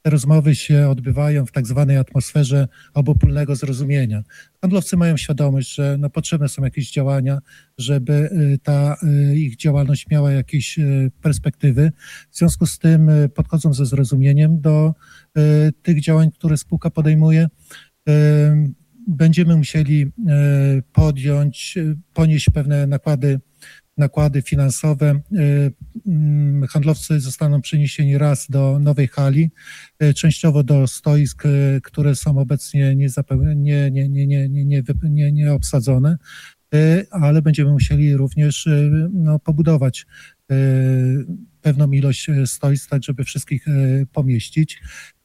te rozmowy się odbywają w tak zwanej atmosferze obopólnego zrozumienia. Handlowcy mają świadomość, że potrzebne są jakieś działania, żeby ta ich działalność miała jakieś perspektywy. W związku z tym podchodzą ze zrozumieniem do tych działań, które spółka podejmuje. Będziemy musieli ponieść pewne nakłady finansowe. Handlowcy zostaną przeniesieni raz do nowej hali, częściowo do stoisk, które są obecnie nie obsadzone, ale będziemy musieli również pobudować pewną ilość stoisk, tak żeby wszystkich pomieścić.